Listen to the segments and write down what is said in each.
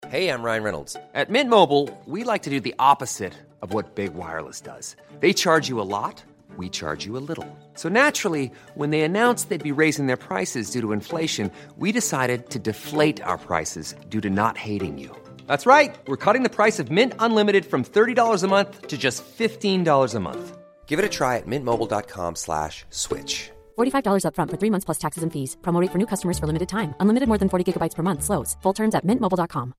Hey, I'm Ryan Reynolds. At Mint Mobile, we like to do the opposite of what Big Wireless does. They charge you a lot, we charge you a little. So naturally, when they announced they'd be raising their prices due to inflation, we decided to deflate our prices due to not hating you. That's right. We're cutting the price of Mint Unlimited from $30 a month to just $15 a month. Give it a try at mintmobile.com/switch. $45 up front for 3 months plus taxes and fees. Promo rate for new customers for limited time. Unlimited more than 40 gigabytes per month. Slows full terms at mintmobile.com.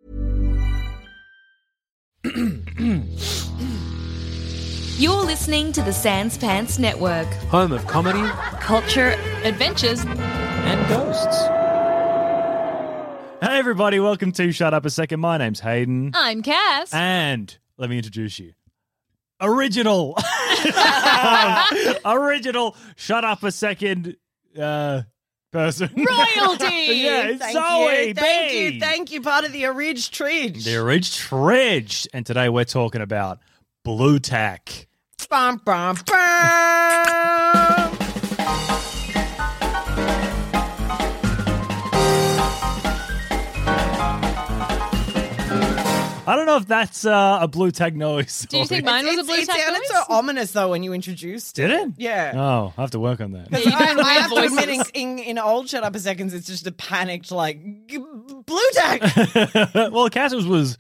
You're listening to the Sans Pants Network. Home of comedy Culture, adventures, and ghosts. Hey everybody, welcome to Shut Up a Second. My name's Hayden. I'm Cass. And let me introduce you. Original Shut Up a Second person. Royalty! Yeah, it's Zoe. Thank you, part of the Orig Tridge. The Orig Tridge. And today we're talking about blue tack. Bum, bum, bum. I don't know if that's a blue tack noise. Do you think mine was a blue It tack sounded noise? so ominous, though, when you introduced it. Did it? Yeah. Oh, I have to work on that. Yeah, you I doing weird have to admit, voices. in old Shut Up a Seconds, it's just a panicked, like, blue tack. Well, Cass's was,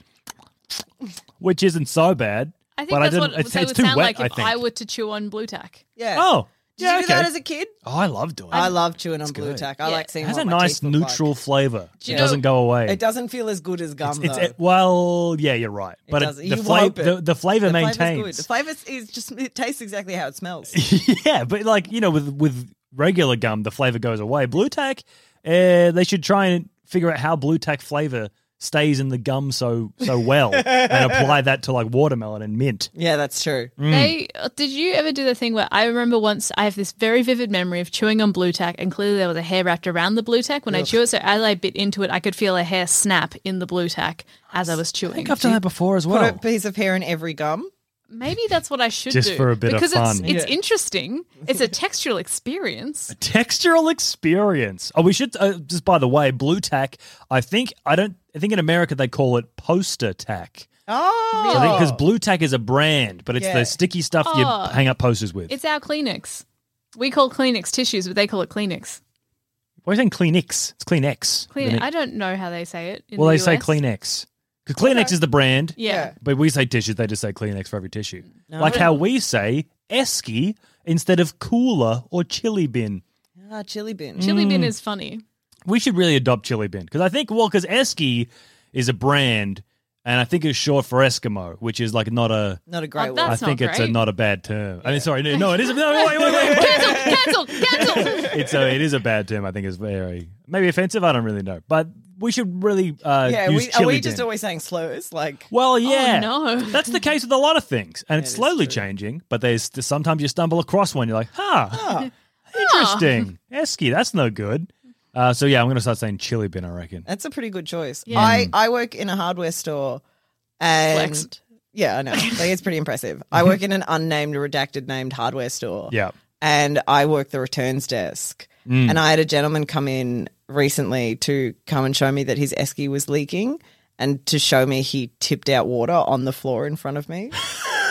which isn't so bad. I think but that's didn't, what it's it would too sound wet, like if I think. I were to chew on blue tack. Yeah. Oh, Did yeah, you do okay. that as a kid? Oh, I love doing it. I love chewing on blue good. tack. I Yeah. like seeing It has what a my nice teeth look neutral like. flavour. Do you It know- doesn't go away. It doesn't feel as good as gum, though. Well, yeah, you're right. But doesn't. the You flavour hope it. the flavour The flavour's maintains. good. The flavour is just, it tastes exactly how it smells. Yeah, but like, you know, with regular gum, the flavour goes away. Blue tack, they should try and figure out how blue tack flavour stays in the gum so well and apply that to like watermelon and mint. Yeah, that's true. Did you ever do the thing where I remember once I have this very vivid memory of chewing on blue tack and clearly there was a hair wrapped around the blue tack when I chew it. So as I bit into it, I could feel a hair snap in the blue tack as I was chewing. I think I've done that before as well. Put a piece of hair in every gum. Maybe that's what I should Just do. for a bit of because fun. it's interesting. It's a textural experience. Textural experience. Oh, we should just by the way, blue tack. I think in America they call it poster tack. Oh. Because blue tack is a brand, but it's Yeah. the sticky stuff you hang up posters with. It's our Kleenex. We call Kleenex tissues, but they call it Kleenex. Why are you saying Kleenex? It's Kleenex. Kleenex. I don't know how they say it. In Well, the they say US. Kleenex. Because Kleenex is the brand, Yeah. but we say tissues, they just say Kleenex for every tissue. Like how we say Esky instead of cooler or chili bin. Ah, chili bin. Chili bin is funny. We should really adopt chili bin. Because I think, because Esky is a brand, and I think it's short for Eskimo, which is like not a... Not a great Oh, word. I that's think not it's great. not a bad term. I mean, sorry, no, it isn't. No, wait. Cancel! It is a bad term. I think it's very maybe offensive. I don't really know, but we should really Yeah, use are chili we just bin. always saying slurs? Like, Well, yeah, no. that's the case with a lot of things, and it's is slowly true. changing. But there's sometimes you stumble across one, you're like, interesting, Esky, that's no good. So yeah, I'm going to start saying chili bin. I reckon. that's a pretty good choice. Yeah. I work in a hardware store and Flexed. yeah, I know. Like, it's pretty impressive. I work in an unnamed, redacted named hardware store. Yeah. And I work the returns desk. And I had a gentleman come in recently to come and show me that his esky was leaking and to show me he tipped out water on the floor in front of me.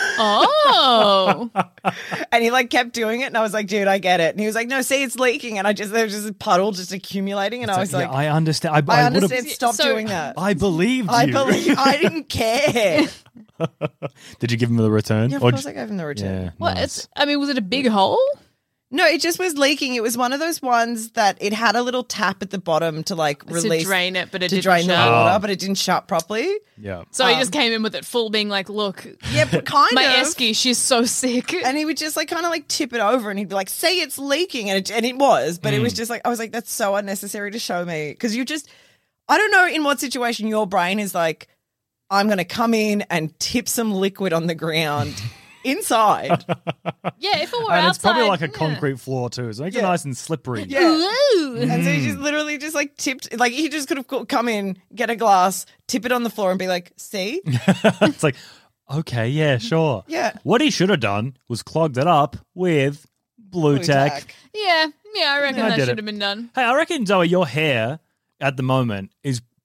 Oh. And he like kept doing it and I was like, dude, I get it. And he was like, no, see, it's leaking. And there was just a puddle just accumulating. And I was Yeah, like, I understand. I would've- understand. Stop So- doing that. I believed you. I didn't care. Did you give him the return? Yeah, of Or course j- I gave him the return. Yeah. Well, nice. was it a big hole? No, it just was leaking. It was one of those ones that it had a little tap at the bottom to like release to drain it, but it to didn't drain the shut. water, but it didn't shut properly. Yeah. So he just came in with it full, being like, "Look, Yeah, but kind my of. esky, she's so sick." And he would just like kind of like tip it over, and he'd be like, "See, it's leaking," and it was, but it was just like I was like, "That's so unnecessary to show me," because you just, I don't know in what situation your brain is like, I'm going to come in and tip some liquid on the ground inside. Yeah, if it were And outside, it's probably like a yeah. concrete floor too, so it makes it Yeah. nice and slippery. Yeah. Ooh. And so he just literally just like tipped, like he just could have come in, get a glass, tip it on the floor and be like, see? It's like, okay, yeah, sure. Yeah. What he should have done was clogged it up with blue tack. Yeah, I reckon I that did should it. have been done. Hey, I reckon, Zoe, your hair at the moment is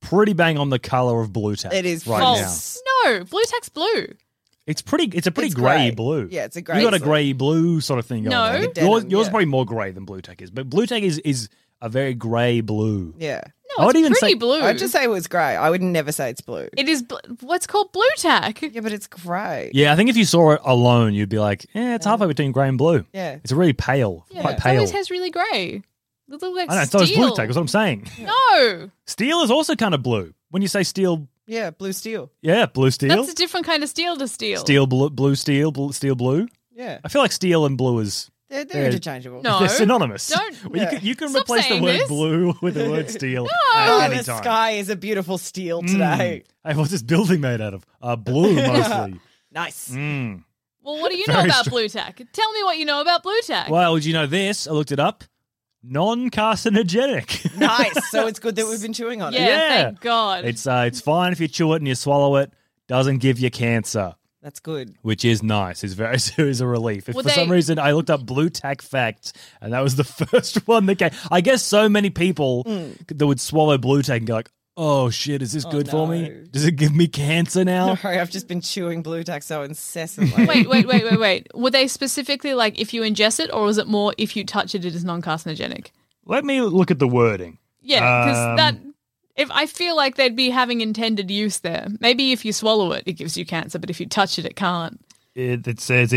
pretty bang on the color of blue tack. It is right false. No, blue tack's blue. now. It's a pretty It's grey grey. blue. Yeah, it's a grey You got a sort. grey blue sort of thing going No. on. Like a yours denim, is yeah. probably more grey than blue tack is, but blue tack is a very grey blue. Yeah. No, I would it's even pretty say- blue. I'd just say it was grey. I would never say it's blue. it is what's called blue tack. Yeah, but it's grey. Yeah, I think if you saw it alone, you'd be like, it's halfway between grey and blue. Yeah. It's really pale, Yeah, quite it pale. always has really grey. It looks like I know, steel. so is blue tack, is what I'm saying. No, Steel is also kind of blue. When you say steel, Yeah, blue steel. yeah, blue steel. that's a different kind of steel to steel. Steel blue steel, steel blue. Yeah. I feel like steel and blue is They're interchangeable. No. they're synonymous. Don't- Well, you can Stop replace the saying word this. blue with the word steel Oh, at the any time. sky is a beautiful steel today. Hey, what's this building made out of? Blue mostly. Nice. Mm. Well, what do you know Very about str- blue tack? Tell me what you know about blue tack. Well, did you know this? I looked it up. Non-carcinogenic. Nice. So it's good that we've been chewing on Yeah, it. Yeah. thank God. It's fine if you chew it and you swallow it. Doesn't give you cancer. That's good. Which is nice. It's very is a relief. If Well, for some they- reason I looked up blue tack facts and that was the first one that came. I guess so many people that would swallow blue tack and go like, "Oh shit, is this good for me? no. Does it give me cancer now?" Sorry, I've just been chewing blue tack so incessantly. Wait. Were they specifically like if you ingest it, or was it more if you touch it, it is non-carcinogenic? Let me look at the wording. Yeah, because that. If I feel like they'd be having intended use there. Maybe if you swallow it, it gives you cancer, but if you touch it, it can't. It says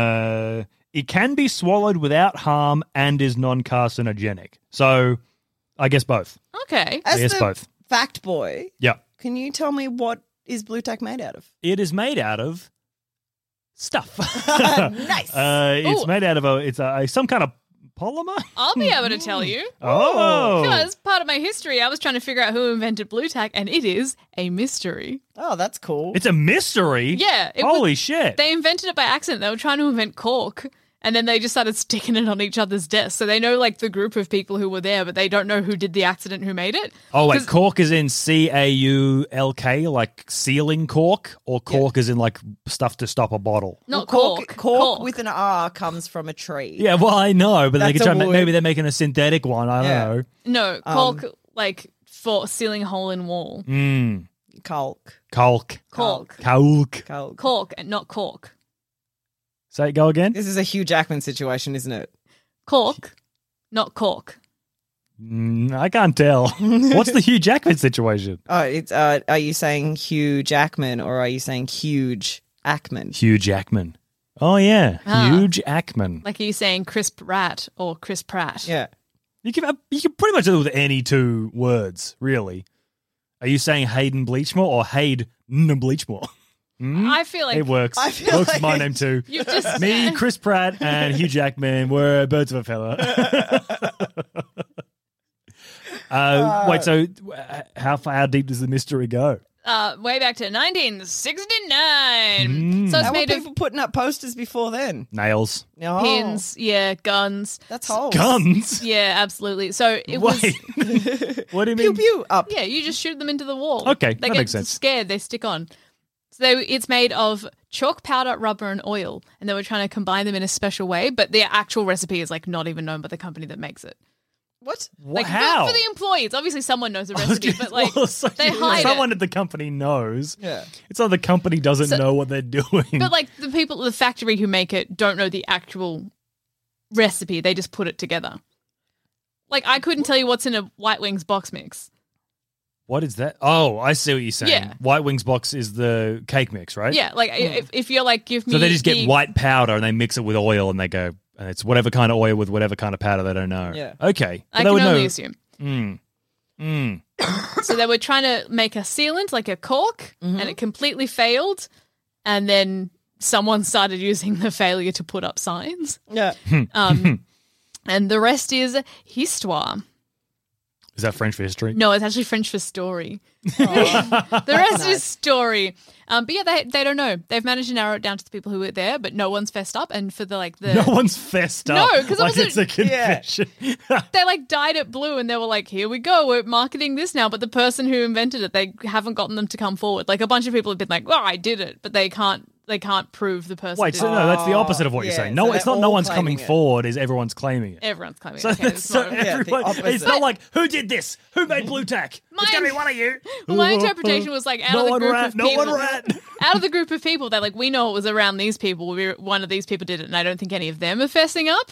it can be swallowed without harm and is non-carcinogenic. So, I guess both. Okay. As Yes, the both. fact boy, Yeah. can you tell me what is blue tack made out of? It is made out of stuff. Nice. It's Ooh. made out of some kind of polymer. I'll be able to tell you. Oh. Because part of my history, I was trying to figure out who invented blue tack, and it is a mystery. Oh, that's cool. It's a mystery. Yeah. Holy shit. They invented it by accident. They were trying to invent cork, and then they just started sticking it on each other's desks. So they know like the group of people who were there, but they don't know who did the accident, who made it. Oh, wait. 'Cause- Cork is in CAULK, like sealing cork, or cork is in like stuff to stop a bottle? Not Well, cork. cork with an R comes from a tree. Yeah, well, I know, but they That's could try a wood. maybe they're making a synthetic one. I don't Yeah. know. No, cork like for sealing a hole in wall. Mm. Calc. Cork. Cork. Caulk. Calc. Cork and not cork. Say it, go again. This is a Hugh Jackman situation, isn't it? Cork, not cork. I can't tell. What's the Hugh Jackman situation? Oh, it's. Are you saying Hugh Jackman or are you saying huge Ackman? Hugh Jackman. Oh, yeah. Ah. Huge Ackman. Like are you saying crisp rat or Chris Pratt? Yeah. You can pretty much do it with any two words, really. Are you saying Hayden Bleachmore or Hayden Bleachmore? I feel like It works. I feel Works like my name too. you've just Me, Chris Pratt, and Hugh Jackman were birds of a feather. Wait, so how deep does the mystery go? way back to 1969. So it's How were made of people putting up posters before then? Nails. No. pins, yeah, guns. That's holes. Guns? Yeah, absolutely. So it was Wait. What do you Pew mean? pew up. yeah, you just shoot them into the wall. Okay, they that get makes sense. scared, they stick on. So it's made of chalk powder, rubber, and oil, and they were trying to combine them in a special way. But the actual recipe is like not even known by the company that makes it. What? Like How? for the employees, obviously someone knows the recipe, but like Well, so they hide someone it. at the company knows. Yeah. It's not the company doesn't know what they're doing. But like the people at the factory who make it don't know the actual recipe. They just put it together. Like I couldn't tell you what's in a White Wings box mix. What is that? Oh, I see what you're saying. Yeah. White Wings box is the cake mix, right? Yeah, like if you're like give me So they just get the- white powder and they mix it with oil and they go, and it's whatever kind of oil with whatever kind of powder they don't know. Yeah. Okay. But I they can would only know. assume. Mm. So they were trying to make a sealant, like a cork, and it completely failed. And then someone started using the failure to put up signs. Yeah. And the rest is histoire. Is that French for history? No, it's actually French for story. The rest is story. But yeah, they don't know. They've managed to narrow it down to the people who were there, but no one's fessed up. And for the No one's fessed up. No, 'cause it like wasn't- it's a confession. they like dyed it blue and they were like, here we go, we're marketing this now. But the person who invented it, they haven't gotten them to come forward. Like a bunch of people have been like, well, I did it, but they can't they can't prove the person. Wait, did so it. no, that's the opposite of what you're yeah, saying. so No, it's they're not no all one's coming claiming it. forward, is everyone's claiming it. Everyone's claiming. So, Okay, so not- everyone, opposite. it's not like, who did this? Who made Blue Tack? It's going to be one of you. Well, my interpretation was like, out no of the one group rat, of no people, one rat. out of the group of people, they're like, we know it was around these people. One of these people did it, and I don't think any of them are fessing up.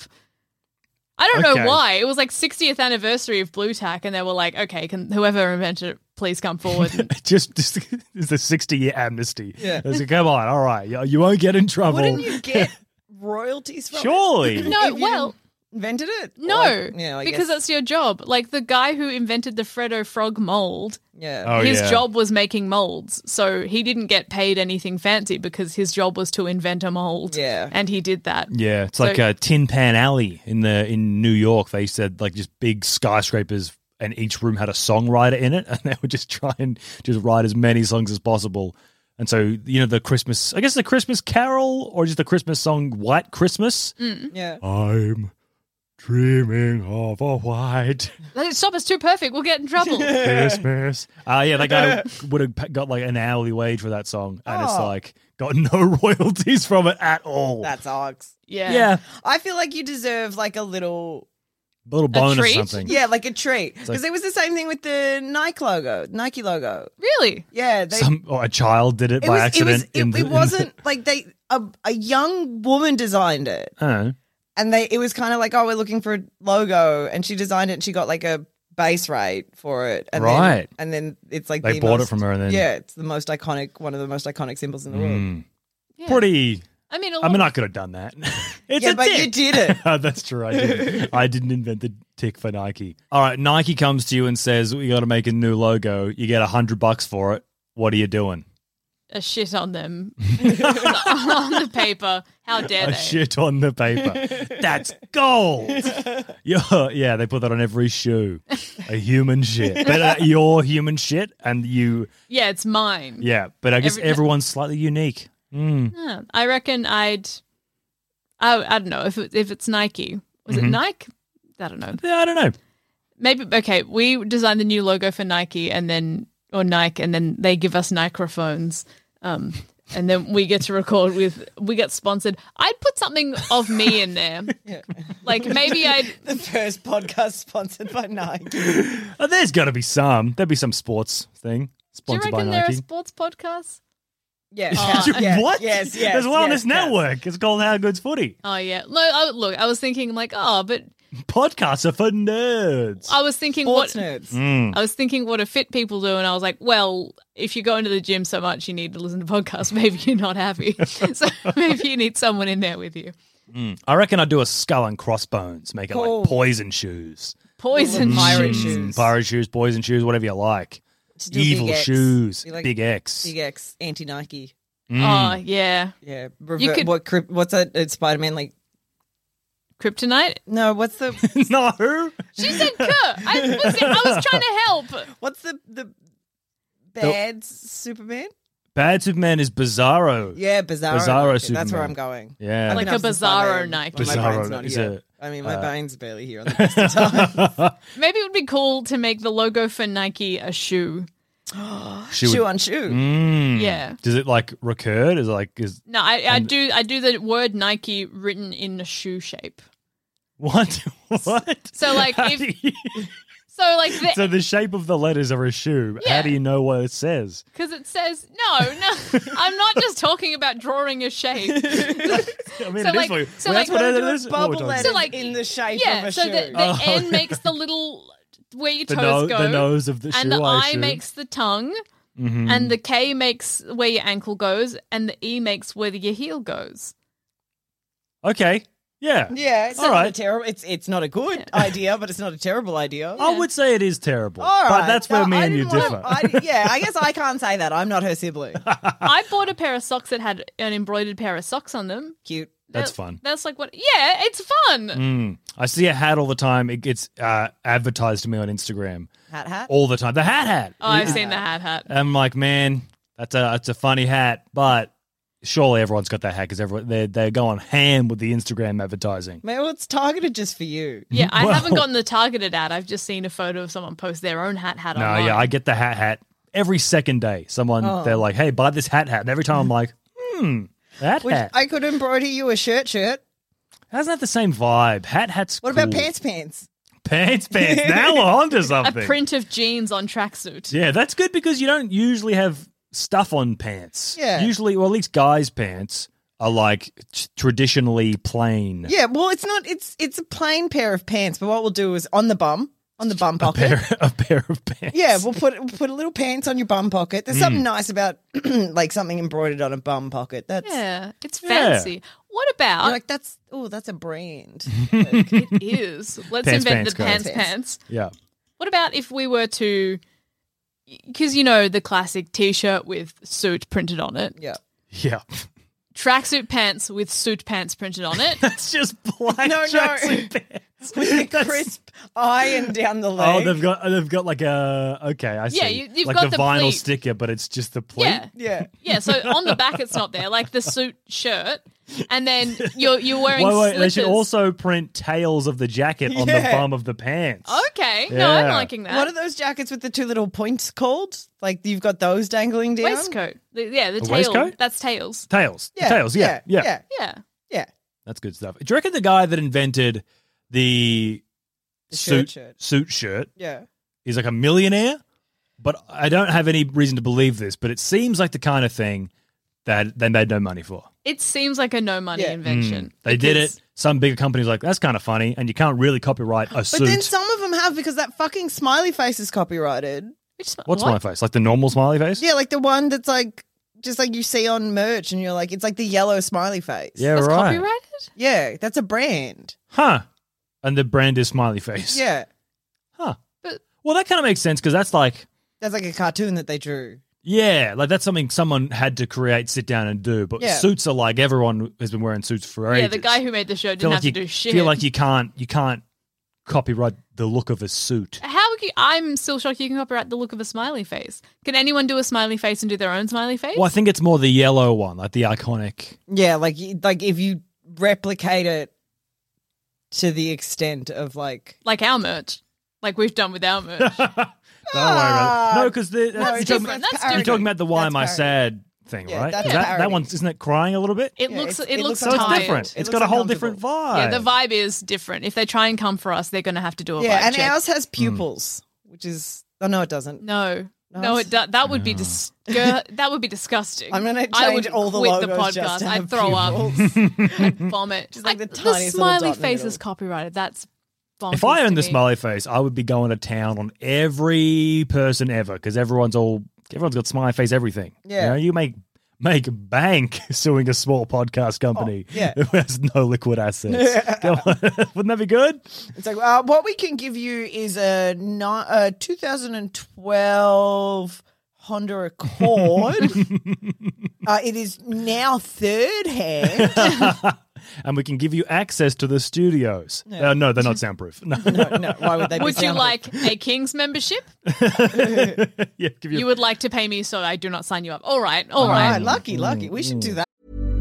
I don't Okay. know why. It was like 60th anniversary of Blue Tack, and they were like, okay, can whoever invented it please come forward? just it's a 60-year amnesty. Yeah. It's like, come on, all right, you won't get in trouble. Wouldn't you get royalties from Surely. it? No, If you well, invented it? no, I because guess. that's your job. Like the guy who invented the Freddo Frog mold, Yeah. Oh, his yeah. job was making molds, so he didn't get paid anything fancy because his job was to invent a mold. Yeah. and he did that. Yeah, it's So- like a Tin Pan Alley in New York. They said like just big skyscrapers, and each room had a songwriter in it, and they would just try and just write as many songs as possible. And so the Christmas, I guess the Christmas Carol, or just the Christmas song White Christmas. Yeah. I'm dreaming of a white Let it stop. It's too perfect. We'll get in trouble. Christmas. Yeah, that guy would have got like an hourly wage for that song, and it's Oh. like got no royalties from it at all. That's ox. Yeah. yeah, I feel like you deserve like a little, a little bonus or treat? something. yeah, like a treat. like- Because it was the same thing with the Nike logo. Really? Yeah. A child did it by accident. It wasn't like a young woman designed it. Oh. And it was kind of like, oh, we're looking for a logo, and she designed it, and she got like a base rate for it, and Right. then it's like They the bought it most- from her and then- yeah, it's the most iconic, one of the most iconic symbols in the world. Yeah. Pretty. I mean, I could have done that. It's Yeah, a but tick. you did it. That's true. I did. I didn't invent the tick for Nike. All right, Nike comes to you and says, "We got to make a new logo. You get $100 for it. What are you doing?" a shit on them on the paper. How dare A they? shit on the paper. That's gold. Yeah, they put that on every shoe. A human shit. But your human shit, and you. Yeah, it's mine. Yeah, but I guess Every- everyone's slightly unique. Yeah, I reckon I don't know if it's Nike. Was Mm-hmm. it Nike? I don't know. Yeah, I don't know. Maybe okay. We designed the new logo for Nike, and then they give us microphones, and then we get to record with. We get sponsored. I'd put something of me in there, like maybe I'd. The first podcast sponsored by Nike. There's got to be some. There'd be some sports thing Do you sponsored by reckon there are Nike. sports podcasts? Yes. What? Yes. There's one on this yes, yes. network. It's called How Good's Footy. Oh yeah. No, look. I was thinking like, but Podcasts are for nerds. I was thinking Sports what. nerds. I was thinking what do fit people do, and I was like, well, if you go into the gym so much you need to listen to podcasts, maybe you're not happy. So maybe you need someone in there with you. I reckon I'd do a skull and crossbones, make it Cool. like poison shoes. Poison Pirate shoes. shoes. Pirate shoes, poison shoes, whatever you like. Just do a big Evil X. shoes, Be like big X. Big X, anti Nike. Oh yeah. Yeah. You could- What's that? Spider Man like? Kryptonite. No. What's the? No. She said "Kuh." I was trying to help. What's the bad Superman? Bad Superman is Bizarro. Yeah, Bizarro. Bizarro Nike. That's where Superman. I'm going. Yeah. Like Enough a since 5 Bizarro a.m. Nike. Well, my Bizarro brain's not is here. a- I mean, my brain's barely here on the best of time. Maybe it would be cool to make the logo for Nike a shoe. Shoe on shoe. Yeah. Does it like recur? Is it like No, I do the word Nike written in a shoe shape. what? What? So like How if do you- the so the shape of the letters are a shoe. Yeah. How do you know what it says? because it says no, I'm not just talking about drawing a shape. I mean, So, it is like- for you. so, Well, that's like, what Do it a is. bubble Oh, letter So, like, in the shape Yeah, of a so shoe. the N makes the little where your toes go, the nose of the shoe. and the I I assume. makes the tongue, and the K makes where your ankle goes, and the E makes where your heel goes. Okay. Yeah. Yeah, it's All not right. a terrible. It's not a good idea, but it's not a terrible idea. I would say it is terrible. All right. But that's where me I and you didn't want- differ. I guess I can't say that. I'm not her sibling. I bought a pair of socks that had an embroidered pair of socks on them. Cute. That's That- fun. That's like what? Yeah, it's fun. I see a hat all the time. It gets advertised to me on Instagram Hat. all the time. The hat. Oh, I've seen the hat. I'm like, man, that's a funny hat, but surely everyone's got that hat because they're going ham with the Instagram advertising. Man, well, it's targeted just for you. Yeah, I Well- haven't gotten the targeted ad. I've just seen a photo of someone post their own hat No, online. yeah, I get the hat every second day. They're like, hey, buy this hat. And every time I'm like, That hat. I could embroider you a shirt. Hasn't that the same vibe? Hat's What cool. about pants? Pants. Now we're onto A something. print of jeans on tracksuit. Yeah, that's good because you don't usually have stuff on pants. Yeah. Usually, well, at least guys' pants are like traditionally plain. Yeah, well, it's not. It's a plain pair of pants, but what we'll do is on the bum pocket. A pair of pants. Yeah, we'll put a little pants on your bum pocket. There's something nice about like something embroidered on a bum pocket. That's Yeah, it's fancy. What about you're like that's a brand. it is? Let's Pants, invent pants, the guys. pants. Yeah. What about if we were to, because you know the classic T-shirt with suit printed on it, Yeah. Yeah. tracksuit pants with suit pants printed on it. That's just black No. tracksuit pants. With the That's- crisp iron down the Oh, leg. they've got like a okay, I see. Yeah, you've like got the the vinyl pleat. sticker, but it's just the pleat. Yeah, Yeah. yeah. So on the back it's not there, like the suit shirt, and then you're wearing Wait, slippers. they should also print tails of the jacket on the Yeah. bum of the pants. Okay, no, I'm Yeah. liking that. What are those jackets with the two little points called? Like you've got those dangling down. Waistcoat? Yeah, the tail. waistcoat? That's tails. Tails. Yeah, Tails, yeah. yeah. Yeah. That's good stuff. Do you reckon the guy that invented the suit shirt Yeah. is like a millionaire? But I don't have any reason to believe this, but it seems like the kind of thing that they made no money for. It seems like a no money Yeah. invention. They did because- it. Some bigger companies like, that's kind of funny, and you can't really copyright a But suit. then some of them have because that fucking smiley face is copyrighted. What's what? my face? Like the normal smiley face? Yeah, like the one that's like just like you see on merch and you're like, it's like the yellow smiley face. Yeah, That's right. copyrighted? Yeah, that's a brand. Huh. And the brand is smiley face. Yeah. Huh. But Well, that kind of makes sense because that's like, That's like a cartoon that they drew. yeah, like that's something someone had to create, sit down and do. But Yeah. suits are like everyone has been wearing suits for ages. yeah, the guy who made the show feel didn't like have you to do shit. feel like you can't copyright the look of a suit. I'm still shocked you can copyright the look of a smiley face. Can anyone do a smiley face and do their own smiley face? Well, I think it's more the yellow one, like the iconic. Yeah, like if you replicate it to the extent of like Like our merch. Like we've done with our merch. Don't worry about it. No, because no, you're, it's talking different. about, That's you're different. talking about the Why That's Am I parody. Sad thing, Yeah, right? that's 'Cause that parody. one, isn't it crying a little bit? It Yeah, looks it's- it it looks looks So it's tired. different. It It's looks got a whole different uncomfortable. vibe. Yeah, the vibe is different. If they try and come for us, they're going to have to do a yeah, vibe and check. ours has pupils, which is no, it doesnn't. No, No, it that would be that would be disgusting. I'm going to I change would all the quit the logos just podcast. to I'd have throw up. pupils. I'd vomit. Just like the the tiniest little smiley dot in the face middle. is copyrighted. That's bonkers If I to owned the me. smiley face, I would be going to town on every person ever because everyone's got smiley face everything. Yeah. You make bank suing a small podcast company yeah. who has no liquid assets. Come on. Wouldn't that be good? It's like what we can give you is a 2012 Honda Accord. It is now third hand. And we can give you access to the studios. No, they're not soundproof. No. No, why would they? be Would you soundproof? like a King's membership? Yeah, give you You would like to pay me so I do not sign you up. All right. All right, lucky. We should do that.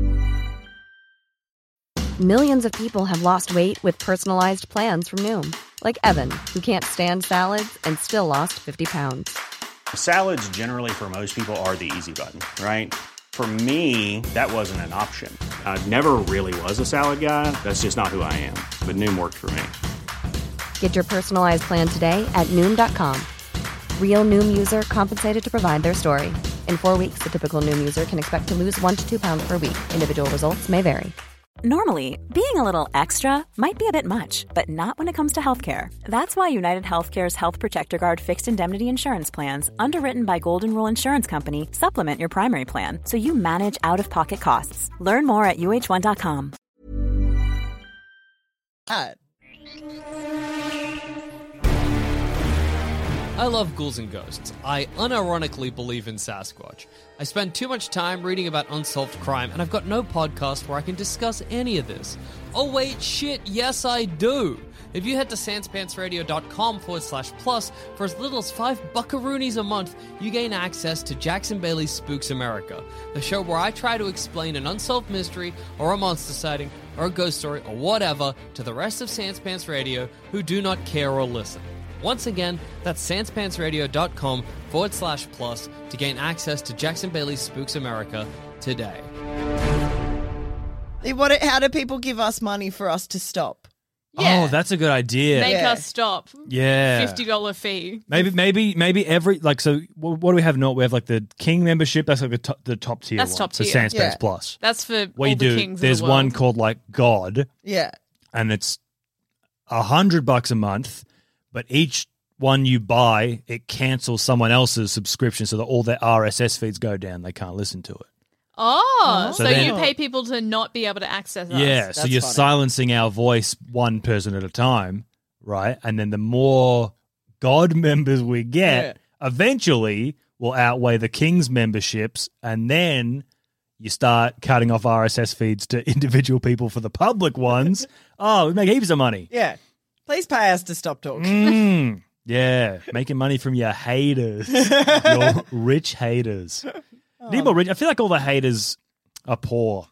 Millions of people have lost weight with personalized plans from Noom. Like Evan, who can't stand salads and still lost 50 pounds. Salads generally for most people are the easy button, right? For me, that wasn't an option. I never really was a salad guy. That's just not who I am. But Noom worked for me. Get your personalized plan today at Noom.com. Real Noom user compensated to provide their story. In 4 weeks, the typical Noom user can expect to lose 1 to 2 pounds per week. Individual results may vary. Normally, being a little extra might be a bit much, but not when it comes to healthcare. That's why United Healthcare's Health Protector Guard fixed indemnity insurance plans, underwritten by Golden Rule Insurance Company, supplement your primary plan so you manage out-of-pocket costs. Learn more at uh1.com. I love ghouls and ghosts. I unironically believe in Sasquatch. I spend too much time reading about unsolved crime, and I've got no podcast where I can discuss any of this. Oh wait, shit, yes I do! If you head to sanspantsradio.com/plus, for as little as $5 a month, you gain access to Jackson Bailey's Spooks America, the show where I try to explain an unsolved mystery, or a monster sighting, or a ghost story, or whatever, to the rest of Sanspants Radio who do not care or listen. Once again, that's sanspantsradio.com/plus to gain access to Jackson Bailey's Spooks America today. How do people give us money for us to stop? Yeah. Oh, that's a good idea. Make Yeah. us stop. Yeah. $50 fee. Maybe every so what do we have not? We have like the King membership. That's like the top tier. That's one, top the tier. Sandspace Yeah. Plus. That's for What all you the do? kings There's of the world. one called like God, Yeah. and it's $100 a month, but each one you buy, it cancels someone else's subscription so that all their RSS feeds go down. They can't listen to it. Oh, So so then- you pay people to not be able to access us. Yeah, so That's you're funny. silencing our voice one person at a time, right? And then the more God members we get, eventually will outweigh the King's memberships, and then you start cutting off RSS feeds to individual people for the public ones. Oh, we make heaps of money. Yeah. Please pay us to stop talking. Yeah, making money from your haters, your rich haters. Need more rich. I feel like all the haters are poor.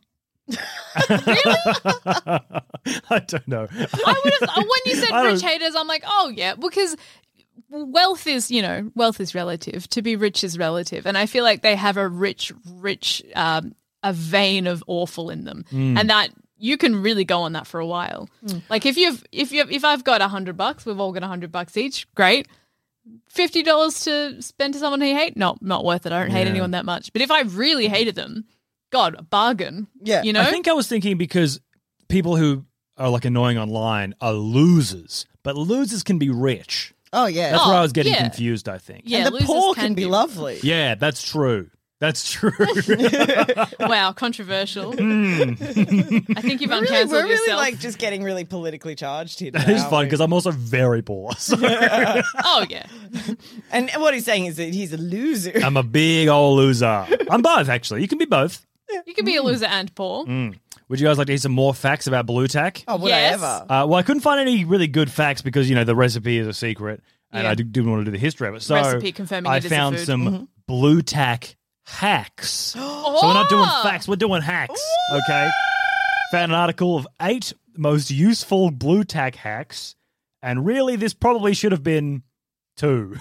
I don't know. I would have, when you said I rich don't- haters, I'm like, oh yeah, because wealth is relative. To be rich is relative. And I feel like they have a rich, a vein of awful in them. And that you can really go on that for a while. Like if I've got $100, we've all got $100 each, great. $50 to spend to someone who hate, not worth it. I don't hate anyone that much. But if I really hated them, God, a bargain. Yeah. You know? I think I was thinking because people who are like annoying online are losers, but losers can be rich. Oh, yeah. That's where I was getting yeah. confused, I think. Yeah, and the losers poor can be lovely. Yeah, that's true. That's true. Wow, controversial. I think you've We're uncancelled really yourself. like just getting really politically charged here. That today, is aren't fun we? because I'm also very poor. So Oh yeah. And what he's saying is that he's a loser. I'm a big old loser. I'm both, actually. You can be both. You can be a loser and poor. Would you guys like to hear some more facts about Blue Tack? Oh, would Yes. I ever? Well, I couldn't find any really good facts because, the recipe is a secret and Yeah. I didn't want to do the history of it. So Recipe confirming I it is a found food. some Blue Tack hacks. So we're not doing facts, we're doing hacks, okay? Found an article of 8 most useful Blue Tack hacks, and really this probably should have been 2.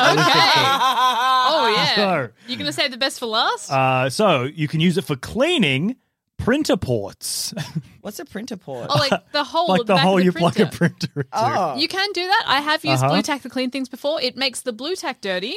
Oh yeah. So- You're gonna save the best for last? So you can use it for cleaning printer ports. What's a printer port? Oh, like the hole, like at the back hole of the you printer. plug a printer into. Oh. You can do that. I have used Uh-huh. Blue Tack to clean things before. It makes the Blue Tack dirty.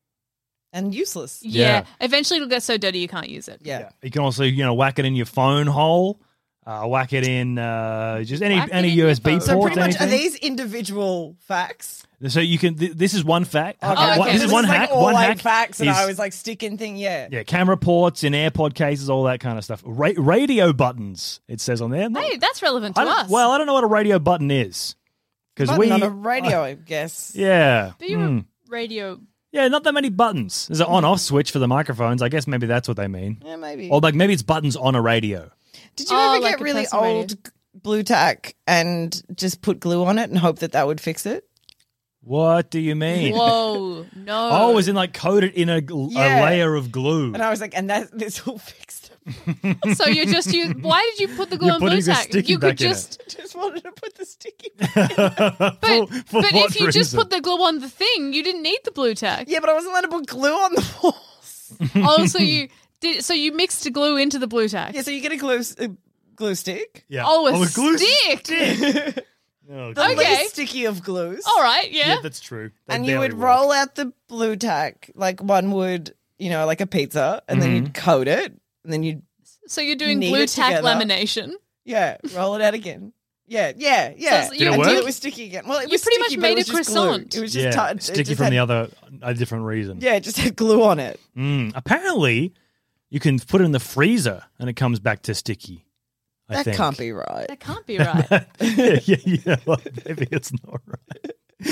And useless. Yeah. Yeah. Eventually it'll get so dirty you can't use it. Yeah. You can also, whack it in your phone hole, whack it in just any Whack it in your USB phone. So ports. pretty much, are anything. these individual facts? So you can. This is one fact. okay. This is one like hack. all One like hack facts, and is- I was like sticking thing. Yeah. yeah, camera ports in AirPod cases, all that kind of stuff. Radio buttons. It says on there. Hey, that's relevant to I don't- us. Well, I don't know what a radio button is because Button we on a radio, I guess. Yeah. Do you radio? Yeah, not that many buttons. There's an on-off switch for the microphones. I guess maybe that's what they mean. Yeah, maybe. Or like maybe it's buttons on a radio. Did you Oh, ever like get a really personal radio. old Blue Tack and just put glue on it and hope that would fix it? What do you mean? Whoa, no. Oh, as in like coated in a Yeah. layer of glue. And I was like, and this will fix it. So you're just why did you put the glue You're on Blue putting the Tack? sticky You could back in it. just Just wanted to put the sticky. but For but what if you just reason? put the glue on the thing, you didn't need the Blue Tack. Yeah, but I wasn't allowed to put glue on the walls. Oh, so you did? So you mixed the glue into the Blue Tack? Yeah, so you get a glue stick. Yeah. Oh, a glue stick. Oh, The Okay. least sticky of glues. All right, yeah, yeah. that's true. They And you barely would work. roll out the Blue Tack like one would, like a pizza, and then you'd coat it, and then you'd So you're doing Knead Blue it Tack together. lamination. roll it out again. Yeah. So you- Did it Until work? it was sticky again. Well, it You was pretty sticky, much but it made was a just glue. croissant. It was just Yeah, it sticky just from had- a different reason. Yeah, it just had glue on it. Apparently, you can put it in the freezer and it comes back to sticky. I That think. can't be right. That can't be right. yeah. Well, maybe it's not right.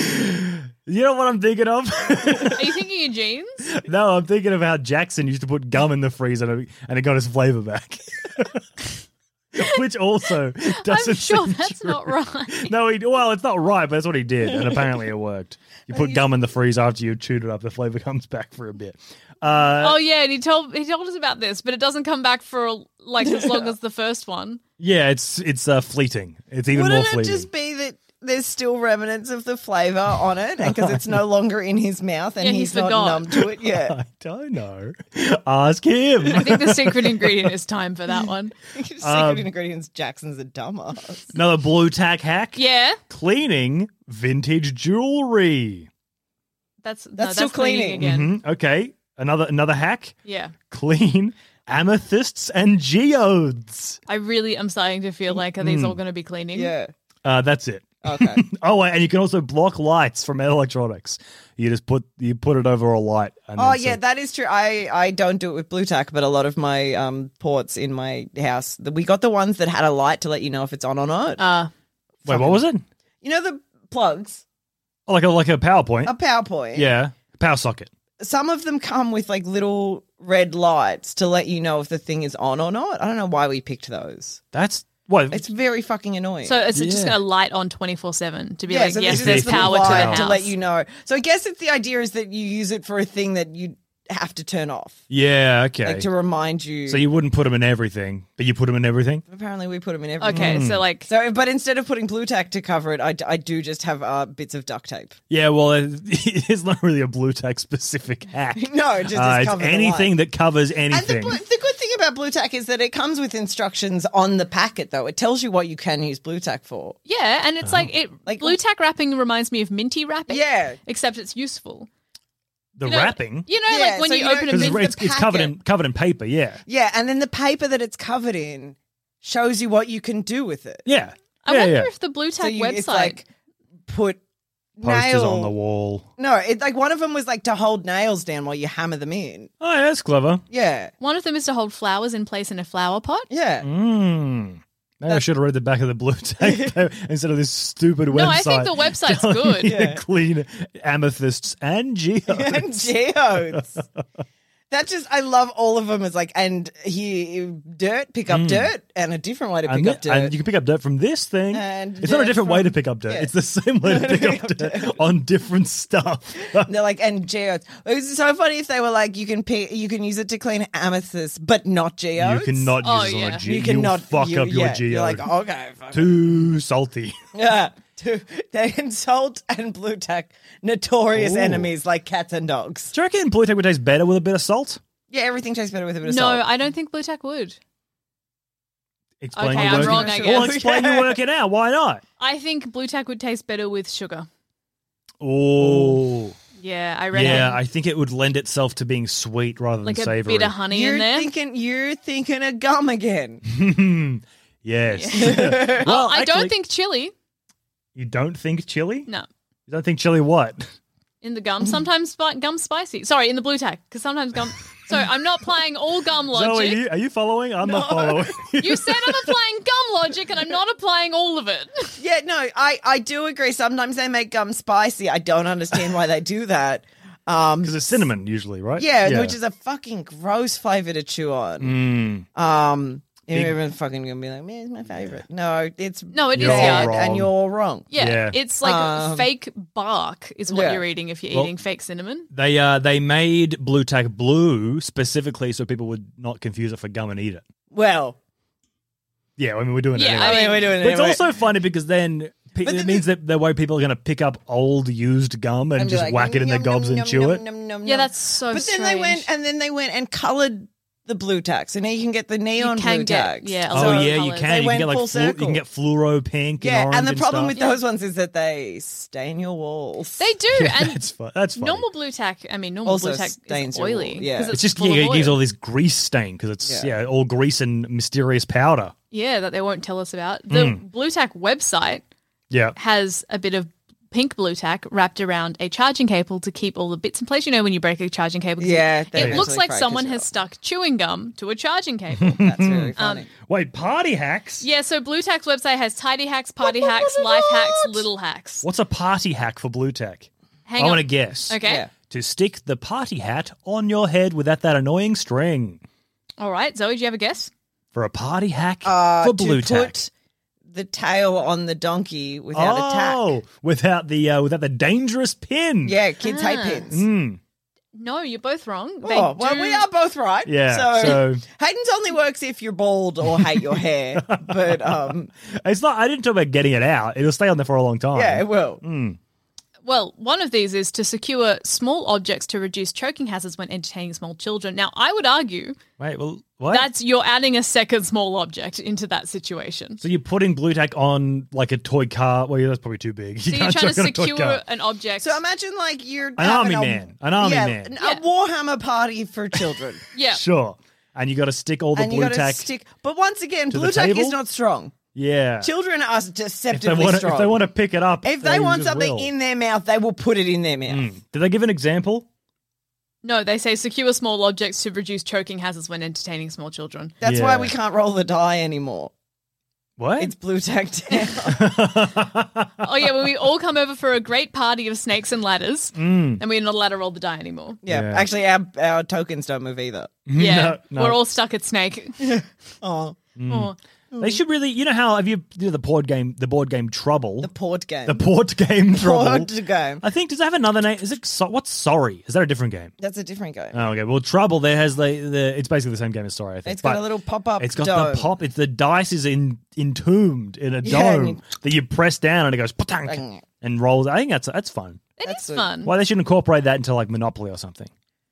You know what I'm thinking of? Are you thinking of jeans? No, I'm thinking of how Jackson used to put gum in the freezer and it got his flavor back. Which also doesn't I'm sure seem that's true. not right. No, it's not right, but that's what he did, and apparently it worked. You put gum in the freezer after you chewed it up, the flavor comes back for a bit. Oh yeah, and he told us about this, but it doesn't come back for like as long as the first one. Yeah, it's fleeting. It's even more Wouldn't it fleeting. just be that there's still remnants of the flavour on it, and because it's no longer in his mouth and Yeah, he's he's not forgot. numb to it yet. I don't know. Ask him. I think the secret ingredient is time for that one. Secret ingredients, Jackson's a dumbass. Another blue tack hack. Yeah, Cleaning vintage jewelry. that's still cleaning. again. Okay. Another hack. Yeah. Clean amethysts and geodes. I really am starting to feel like, are these all going to be cleaning? Yeah. That's it. Okay. Oh, and you can also block lights from electronics. You just put it over a light. And Oh then yeah, that is true. I don't do it with blue tack, but a lot of my ports in my house, we got the ones that had a light to let you know if it's on or not. Wait, what was it? You know the plugs, Oh, like a PowerPoint. a PowerPoint. Yeah, power socket. Some of them come with like little red lights to let you know if the thing is on or not. I don't know why we picked those. That's what. It's very fucking annoying. So it's just Yeah. going to light on 24/7 to be yeah, like, so yes, this there's is this little power to the light house. to let you know. So I guess it's the idea is that you use it for a thing that you have to turn off, Yeah, okay. like to remind you. So you wouldn't put them in everything, but you put them in everything. Apparently we put them in everything. Okay, so like, So, but instead of putting blue tack to cover it, I do just have bits of duct tape. Yeah, well, it's not really a blue tack specific hack. No, it just is it's cover the anything light. that covers And anything. the good thing about blue tack is that it comes with instructions on the packet, though. It tells you what you can use blue tack for. yeah, and it's Like- blue tack wrapping reminds me of minty wrapping. Yeah. Except it's useful. The You know- wrapping, You know, Yeah, like when so you you don't- open a Because mint. it's- it's covered in paper. Yeah, Yeah, and then the paper that it's covered in shows you what you can do with it. yeah. I yeah, wonder yeah. if the blue So tack you, website. it's like put Posters nail on the wall. No, it like one of them was like to hold nails down while you hammer them in. Oh, yeah, that's clever. Yeah, one of them is to hold flowers in place in a flower pot. yeah. Maybe I should have read the back of the blue tack instead of this stupid website. No, I think the website's good. Yeah. Clean amethysts and geodes. And geodes. That just, I love all of them as like, and here, dirt, pick up dirt, and a different way to pick up dirt. And you can pick up dirt from this thing. And It's not a dirt different way from- to pick up dirt. yeah. It's the same way to pick up dirt on different stuff. And they're like, and geodes. It was so funny if they were like, you can use it to clean amethysts, but not geodes. You cannot Oh, use it on yeah. a geode. You cannot fuck up your yeah, geode. You're like, okay, fuck it. Too salty. Yeah. They insult and blue tack notorious Ooh. enemies like cats and dogs. Do you reckon blue tack would taste better with a bit of salt? Yeah, everything tastes better with a bit of No, salt. I don't think blue tack would. Explain Okay, your I'm work- wrong, I Well, guess. explain you work it out. Why not? I think blue tack would taste better with sugar. Oh. Yeah, I reckon. Yeah, I think it would lend itself to being sweet rather like than a savory. bit of honey You're in there. thinking of gum again. Yes. I actually- don't think chili. You don't think chili? No. You don't think chili what? In the gum, sometimes gum's spicy. Sorry, in the blue tack, because sometimes gum. So I'm not playing all gum logic. Zoe, are you following? I'm not following. You said I'm applying gum logic, and I'm not applying all of it. Yeah, no, I do agree. Sometimes they make gum spicy. I don't understand why they do that. Because it's cinnamon usually, right? Yeah, which is a fucking gross flavor to chew on. You're even fucking gonna be like, man, it's my favorite. No, it's No, it is You're yuck. wrong. and you're wrong. Yeah, Yeah. it's like fake bark is what yeah. you're eating if you're Well- eating fake cinnamon. They made blue tack blue specifically so people would not confuse it for gum and eat it. Well, Yeah, I mean we're doing it Yeah, anyway. I mean, we're doing it. But it's anyway. also funny because then it means that the way people are going to pick up old used gum and be just like, whack it in their "Nom, gobs nom, and chew nom, it. nom, nom, Yeah, nom." that's so But then strange. they went and coloured the blue tack, so now you can get the neon You can blue get- tags. yeah, a Oh lot of yeah, you colours. can. They You can went get like full you circle. can get fluoro pink Yeah, and orange and the problem stuff. with those ones is that they stain your walls. They do, Yeah, and that's fun. That's funny. normal blue tack. I mean, normal Also blue tack stains is your oily. wall, yeah. 'cause It's just full of it gives oil. all this grease stain because it's Yeah. all grease and mysterious powder. Yeah, that they won't tell us about. The blue tack website Yeah. has a bit of pink blue tack wrapped around a charging cable to keep all the bits in place. You know when you break a charging cable? 'cause Yeah, they it looks eventually like break someone as has well. stuck chewing gum to a charging cable. That's really funny. Wait, party hacks? Yeah, so Blue Tack's website has tidy hacks, party hacks, life hacks, little hacks. What's a party hack for blue tack? Hang I on. want to guess. Okay. Yeah. To stick the party hat on your head without that annoying string. All right, Zoe, do you have a guess? For a party hack for blue to tack. put the tail on the donkey without a tack. Oh, without the dangerous pin. Yeah, kids hate pins. No, you're both wrong. Oh, well, we are both right. Yeah, so- Hayden's only works if you're bald or hate your hair. But It's not. I didn't talk about getting it out. It'll stay on there for a long time. yeah, it will. Well, one of these is to secure small objects to reduce choking hazards when entertaining small children. Now, I would argue Wait, well, what? you're adding a second small object into that situation. So you're putting blue tack on like a toy car. Well, yeah, that's probably too big. So you're trying to secure an object. So imagine like you're An army man. A Warhammer party for children. yeah. Sure. And you got to stick all the And you blue got to tack. stick. But once again, to blue the tack table? is not strong. Yeah. Children are If deceptively strong. if they want to pick it up, If they want just something will. in their mouth, they will put it in their mouth. Did they give an example? No, they say secure small objects to reduce choking hazards when entertaining small children. That's Yeah. why we can't roll the die anymore. What? It's blue tack down. Oh, yeah, when we all come over for a great party of snakes and ladders, and we're not allowed to roll the die anymore. Yeah, Yeah. actually, our tokens don't move either. Yeah, No. we're all stuck at snake. Oh, Oh. They should really. You know how have you the board game Trouble? the port game. The board game Trouble. port game. I think does it have another name? Is it what's Sorry? Is that a different game? That's a different game. Oh, okay. Well, Trouble there has the it's basically the same game as Sorry. I think It's got But a little pop-up It's got dome. the pop. It's the dice is entombed in a Yeah, and dome that you press down and it goes patang and rolls. I think that's fun. It That's is good. fun. Why they should incorporate that into like Monopoly or something.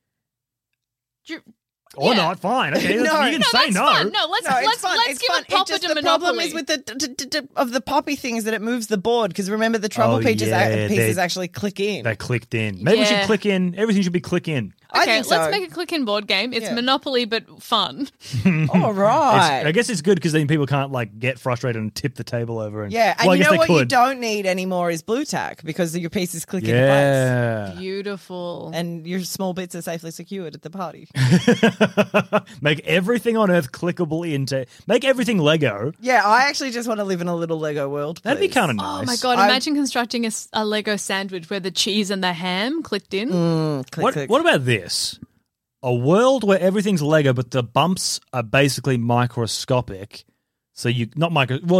Or Yeah. not, fine. Okay, No. you can No, say that's no. fun. No, let's No, it's let's fun. let's It's give fun. a pop It just, to the Monopoly. problem is with the poppy things that it moves the board because remember the trouble Oh, pieces yeah, pieces they- actually click in. They clicked in. Maybe we should Yeah. click in. Everything should be click in. I Okay, think so. let's make a click-in board game. It's Yeah. Monopoly, but fun. All right. I guess it's good because then people can't like get frustrated and tip the table over. And Yeah, and well, I you guess know they what you could. don't need anymore is blue tack because your pieces click into Yeah. Beautiful. place. And your small bits are safely secured at the party. Make everything on Earth clickable into. Make everything Lego. Yeah, I actually just want to live in a little Lego world. That'd be please. kind of nice. Oh my god! Imagine constructing a Lego sandwich where the cheese and the ham clicked in. Click, click. What about this? A world where everything's Lego, but the bumps are basically microscopic. So you not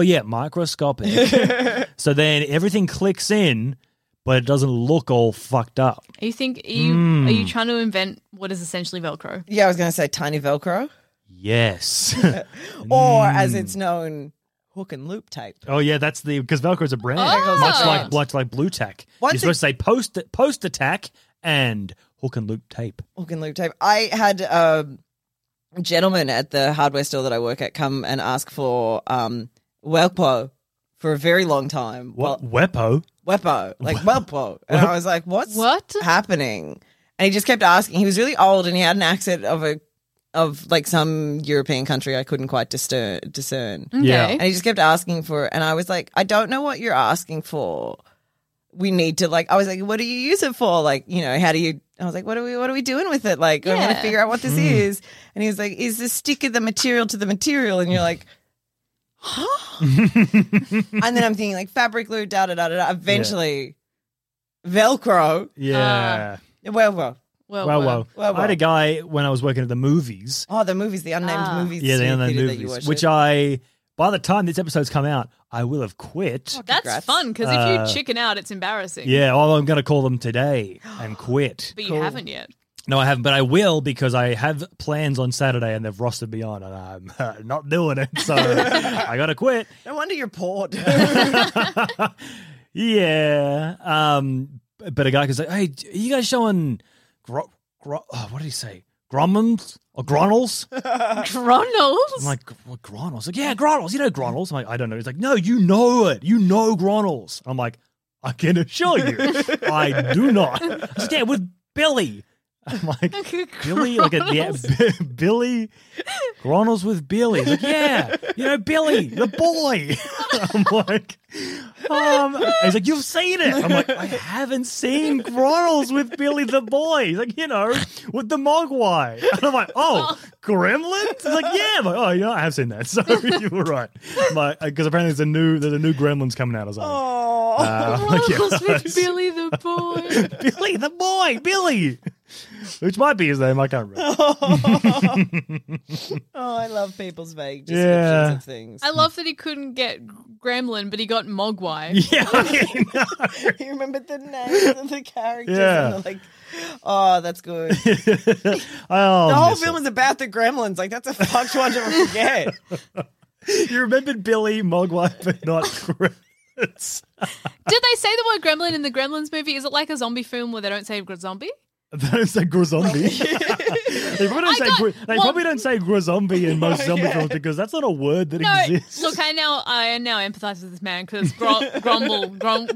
microscopic. So then everything clicks in, but it doesn't look all fucked up. Are you trying to invent what is essentially Velcro? Yeah, I was going to say tiny Velcro, Yes. or as it's known, hook and loop tape. Oh yeah, that's because Velcro's a brand, Oh. much like Blue Tack. Once You're supposed to say post attack and hook and loop tape. Hook and loop tape. I had a gentleman at the hardware store that I work at come and ask for Welpo for a very long time. What Wepo? Wepo, like Welpo. And I was like, What? happening? And he just kept asking. He was really old and he had an accent of like some European country I couldn't quite discern. Yeah. Okay. And he just kept asking for it. And I was like, I don't know what you're asking for. We need to I was like, what do you use it for? Like, how do you, I was like, what are we doing with it? Like, I'm going to Yeah. figure out what this is. And he was like, is the stick of the material to the material? And you're like, huh? And then I'm thinking like fabric glue, da-da-da-da-da. Eventually, Velcro. Yeah. Well. Well. I had a guy when I was working at the movies. Oh, the movies, the unnamed movies. Yeah, the unnamed theater that you movies, watch which by the time this episode's come out, I will have quit. That's Congrats. fun because if you chicken out, it's embarrassing. Yeah, I'm going to call them today and quit. But you haven't yet. No, I haven't, but I will because I have plans on Saturday and they've rostered me on, and I'm not doing it. So I got to quit. No wonder you're bored. Yeah. But a guy goes like, "Hey, are you guys showing what did he say? Gromans or Gronals?" Ronald. I'm like, "What Gronals?" Like, "Yeah, Gronals. You know Gronals." I'm like, "I don't know." He's like, "No, you know it. You know Gronals." I'm like, "I can assure you, I do not." I said, "Yeah, with Billy." I'm like, Billy? Like, Billy? Gronals with Billy. Like, yeah, Billy, the boy. I'm like, he's like, "You've seen it." I'm like, "I haven't seen Gronals with Billy the boy." He's like, with the Mogwai. And I'm like, "Oh, Gremlins?" He's like, "Yeah." I'm like, "Oh, yeah, I have seen that." So you were right. Because apparently there's a new Gremlins coming out or something. Oh. I'm like, Ronald yeah, with Billy the boy. Billy the boy, Billy. Which might be his name. I can't remember. Oh, I love people's vague descriptions of things. I love that he couldn't get Gremlin, but he got Mogwai. Yeah, I You remembered the names of the characters. Yeah. And they're like, oh, that's good. know. The whole film is about the gremlins. Like, that's a fucked one to forget. You remembered Billy Mogwai, but not Gremlins. Did they say the word Gremlin in the Gremlins movie? Is it like a zombie film where they don't say zombie? They don't say Grozombie. They probably don't say Grozombie in most zombie films because that's not a word that exists. Look, I now empathise with this man because Gromwin.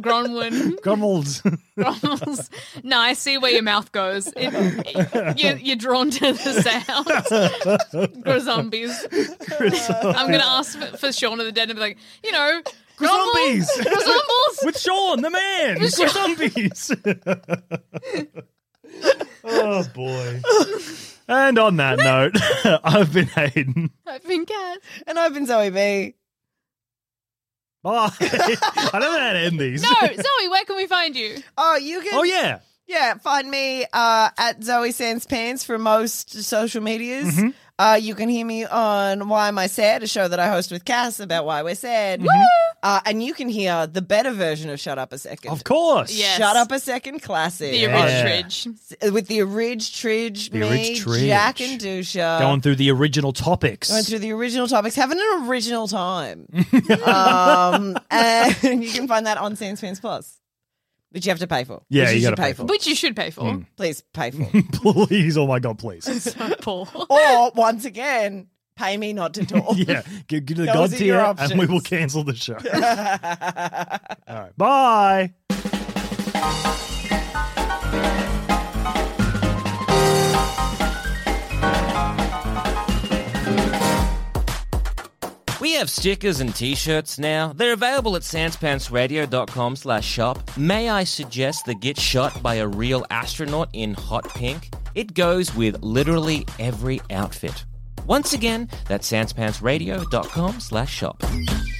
Grumbles. No, I see where your mouth goes. You're drawn to the sound. Grozombies. I'm going to ask for Shaun of the Dead and be like, Grozombies. Grozombles. With Sean, the man. Grozombies. Oh, boy. And on that note, I've been Hayden. I've been Kat. And I've been Zoe B. Bye. I don't know how to end these. No, Zoe, where can we find you? Oh, you can. Oh, yeah. Yeah, find me at Zoe Sans Pants for most social medias. Mm-hmm. You can hear me on Why Am I Sad, a show that I host with Cass about why we're sad. And you can hear the better version of Shut Up a Second. Of course. Yes. Shut Up a Second classic. The Ridge. With the Tridge, me, Tridge. Jack and Dusha. Going through the original topics. Having an original time. And you can find that on Sans Pants Plus. Which you have to pay for. Yeah, Which you should gotta pay for. Which you should pay for. Please pay for. Please, oh my God, please. So poor. Or, once again, pay me not to talk. Yeah, give the Those God are your tier options. and we will cancel the show. All right, bye. We have stickers and t-shirts now. They're available at sanspantsradio.com/shop. May I suggest the Get Shot by a Real Astronaut in hot pink? It goes with literally every outfit. Once again, that's sanspantsradio.com/shop.